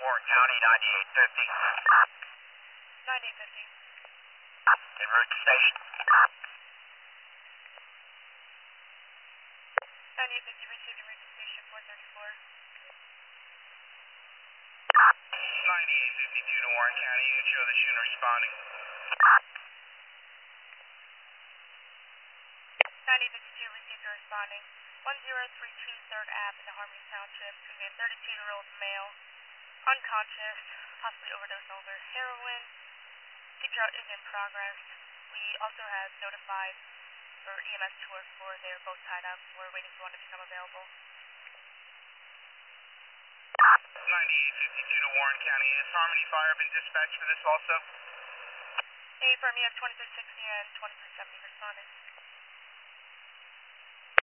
Warren County, 9850. 9850. En route to station. 9850, received en route to station 434. 9852 to Warren County, you can show the schooner responding. 9852, received and responding. 1032 3rd Ave in the Harmony Township. We have a 32-year-old male, unconscious, possibly overdosed on heroin. CPR is in progress. We also have notified for EMS 204. They are both tied up. We're waiting for one to become available. 9852 to Warren County, has Harmony Fire been dispatched for this also? Hey, firm, you have 2360 and 2370 responding.